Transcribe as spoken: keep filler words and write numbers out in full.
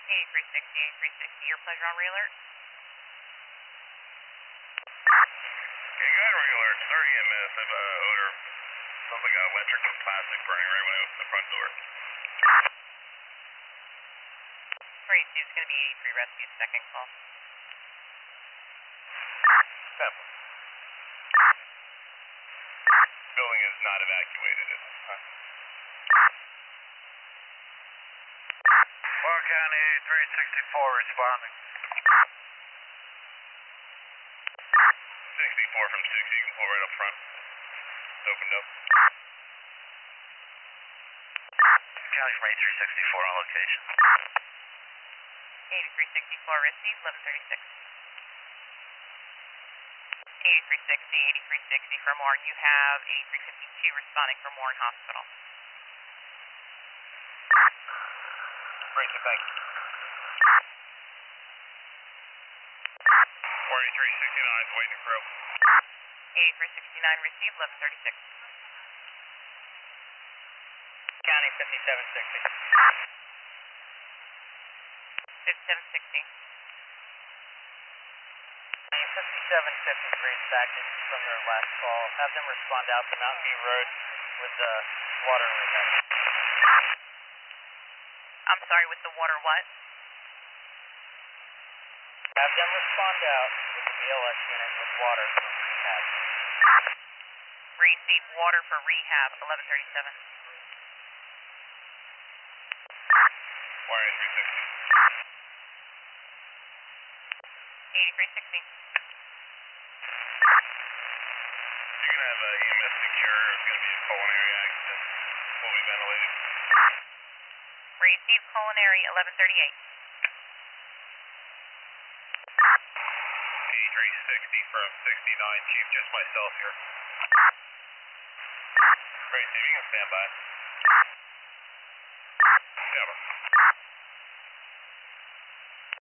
eighty-three sixty, eighty-three sixty, your pleasure on re-alert. Okay, go ahead, re-alert. Start E M S. I have uh, odor. Sounds like electric and plastic burning right when I open the front door. three two is going to be eighty-three rescue, second call. Temple. Building is not evacuated at this time. Clark County eighty-three sixty-four responding. sixty-four from sixty, you can pull right up front. It's opened up. County from eighty-three sixty-four on location. eighty-three sixty-four received, eleven thirty-six. eighty-three sixty, eighty-three sixty from Warren. You have eighty-three fifty-two responding from Warren Hospital. Great, thank you. Warren eighty-three sixty-nine is waiting for open. eighty-three sixty-nine received, eleven thirty-six. County fifty-seven sixty. fifty-seven sixty. fifty-seven fifty-three is back in from their last call. Have them respond out to Mountain View Road with the uh, water and rehab. I'm sorry, with the water what? Have them respond out with the B L S unit with water from rehab. Receive water for rehab, eleven thirty-seven. Warren eighty-three sixty. eighty-three sixty. You're going to have uh, E M S secure. It's going to be a culinary accident. Fully ventilated. Receive culinary, eleven thirty-eight. eighty-three sixty from sixty-nine, Chief, just myself here. Great, Steve, you can stand by. Cover.